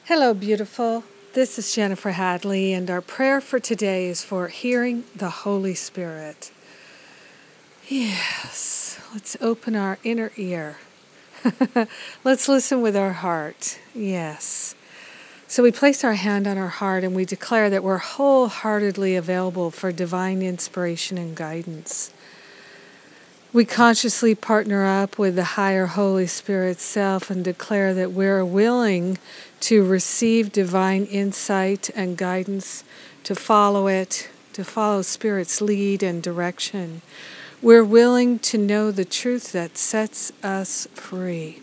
Hello, beautiful. This is Jennifer Hadley, and our prayer for today is for hearing the Holy Spirit. Yes, let's open our inner ear. Let's listen with our heart. Yes. So we place our hand on our heart and we declare that we're wholeheartedly available for divine inspiration and guidance. We consciously partner up with the higher Holy Spirit self and declare that we're willing to receive divine insight and guidance, to follow it, to follow Spirit's lead and direction. We're willing to know the truth that sets us free.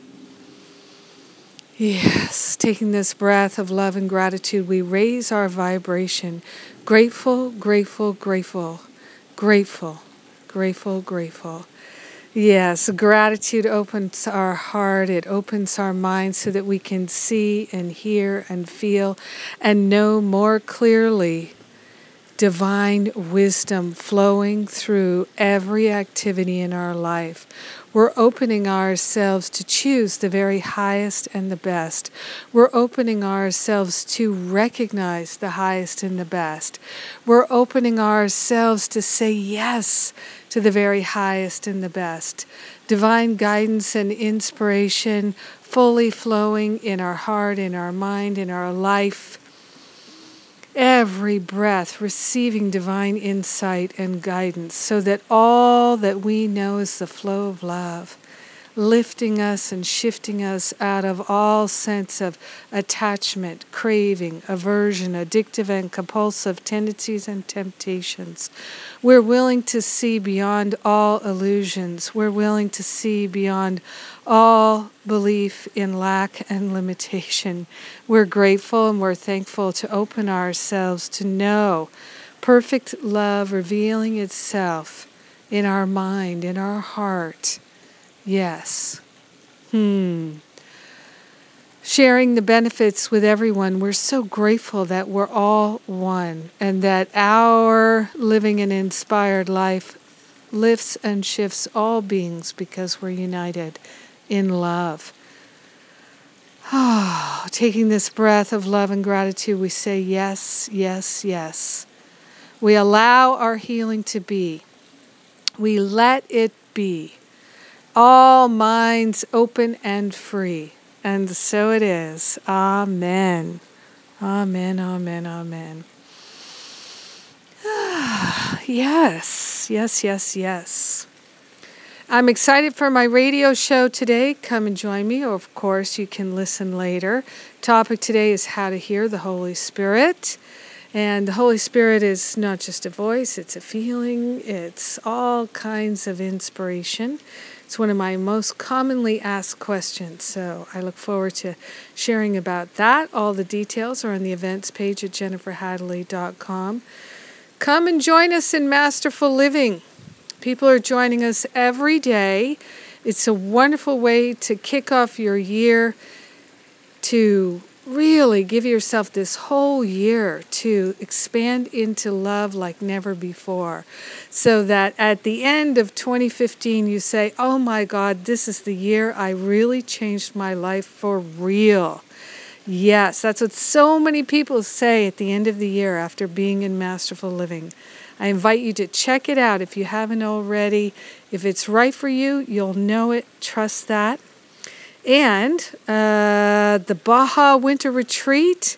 Yes, taking this breath of love and gratitude, we raise our vibration. Grateful, grateful, grateful, grateful, grateful, grateful. Yes, gratitude opens our heart, it opens our mind so that we can see and hear and feel and know more clearly divine wisdom flowing through every activity in our life. We're opening ourselves to choose the very highest and the best. We're opening ourselves to recognize the highest and the best. We're opening ourselves to say yes to the very highest and the best. Divine guidance and inspiration fully flowing in our heart, in our mind, in our life. Every breath receiving divine insight and guidance so that all that we know is the flow of love, lifting us and shifting us out of all sense of attachment, craving, aversion, addictive and compulsive tendencies and temptations. We're willing to see beyond all illusions. We're willing to see beyond all belief in lack and limitation. We're grateful and we're thankful to open ourselves to know perfect love revealing itself in our mind, in our heart. Yes. Sharing the benefits with everyone. We're so grateful that we're all one and that our living an inspired life lifts and shifts all beings because we're united in love. Taking this breath of love and gratitude, we say yes, yes, yes. We allow our healing to be. We let it be. All minds open and free. And so it is. Amen. Amen, amen, amen. Yes, yes, yes, yes. I'm excited for my radio show today. Come and join me. Or of course, you can listen later. Topic today is how to hear the Holy Spirit. And the Holy Spirit is not just a voice, it's a feeling, it's all kinds of inspiration. It's one of my most commonly asked questions, so I look forward to sharing about that. All the details are on the events page at jenniferhadley.com. Come and join us in Masterful Living. People are joining us every day. It's a wonderful way to kick off your year, to really give yourself this whole year to expand into love like never before, so that at the end of 2015 you say, oh my God, this is the year I really changed my life for real. Yes, that's what so many people say at the end of the year after being in Masterful Living. I invite you to check it out if you haven't already. If it's right for you, you'll know it. Trust that. And the Baja Winter Retreat,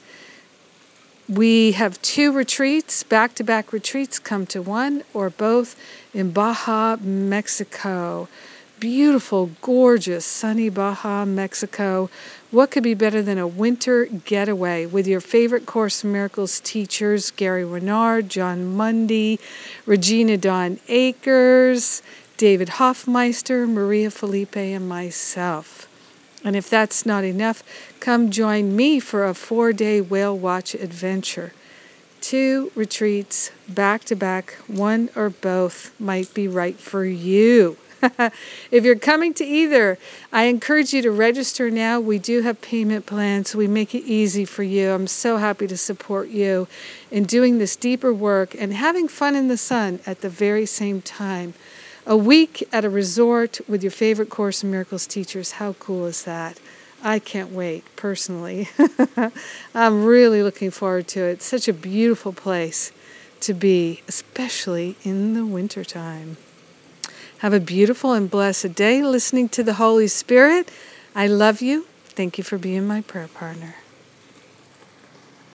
we have 2 retreats, back-to-back retreats, come to one or both in Baja, Mexico. Beautiful, gorgeous, sunny Baja, Mexico. What could be better than a winter getaway with your favorite Course in Miracles teachers, Gary Renard, John Mundy, Regina Dawn Akers, David Hoffmeister, Maria Felipe, and myself. And if that's not enough, come join me for a 4-day whale watch adventure. 2 retreats, back-to-back, one or both might be right for you. If you're coming to either, I encourage you to register now. We do have payment plans, so we make it easy for you. I'm so happy to support you in doing this deeper work and having fun in the sun at the very same time. A week at a resort with your favorite Course in Miracles teachers. How cool is that? I can't wait, personally. I'm really looking forward to it. Such a beautiful place to be, especially in the wintertime. Have a beautiful and blessed day listening to the Holy Spirit. I love you. Thank you for being my prayer partner.